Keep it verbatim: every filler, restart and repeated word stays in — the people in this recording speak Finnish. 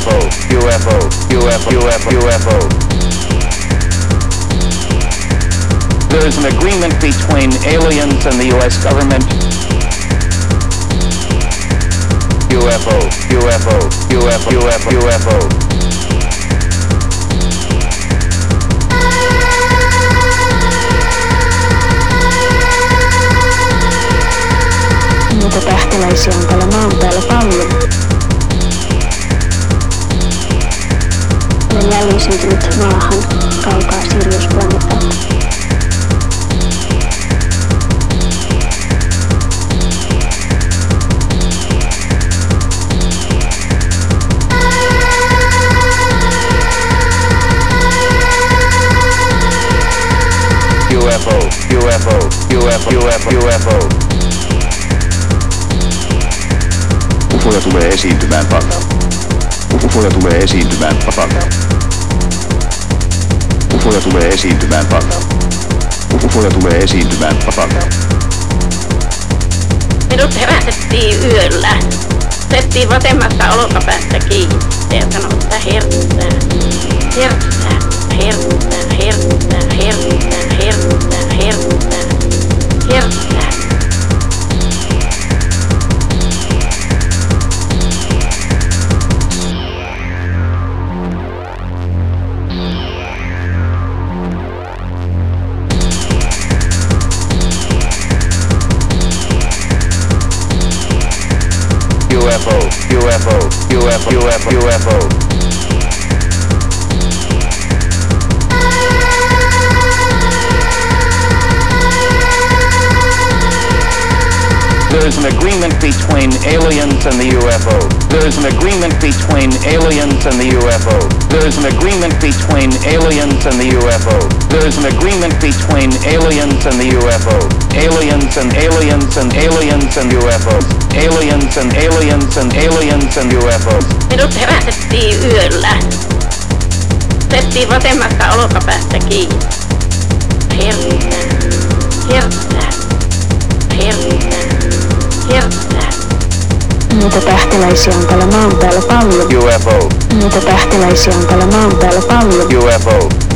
F O, U F O, U F O, U F O, U F O. There's an agreement between aliens and the U S government. U F O, U F O, U F O, U F O, U F O. Niitä tähtiläisiä on täällä maan päällä paljon. Olen jälleen syntynyt maahan kaukaa Sirius-planeetalta. U F O, U F O, U F O, U F O, U F O. Ufoja tulee esiintymään paljon. Ufoja tulee esiintymään paljon. Ufoja tulee esiintymään paljon. Ufoja tulee esiintymään paljon. Minut herätettiin yöllä. Otettiin vasemmasta olkapäästä kiinni ja sanoi, että herttää, herttää, herttää, herttää, herttää, herttää, herttää, herttää. U F O, U F O, U F O, U F O, U F O. There's an agreement between aliens and the U F O. There's an agreement between aliens and the U F O. There's an agreement between aliens and the U F O. There's an agreement between aliens and the U F O. Aliens and aliens and aliens and U F Os. Aliens and aliens and aliens and U F Os. Minut herätettiin yöllä. Otettiin vasemmasta olkapäästä kiinni. Herttää, herttää, herttää, herttää. Niitä tähtiläisiä on täällä maan päällä paljon. U F O, Niitä tähtiläisiä on täällä maan päällä paljon. U F O.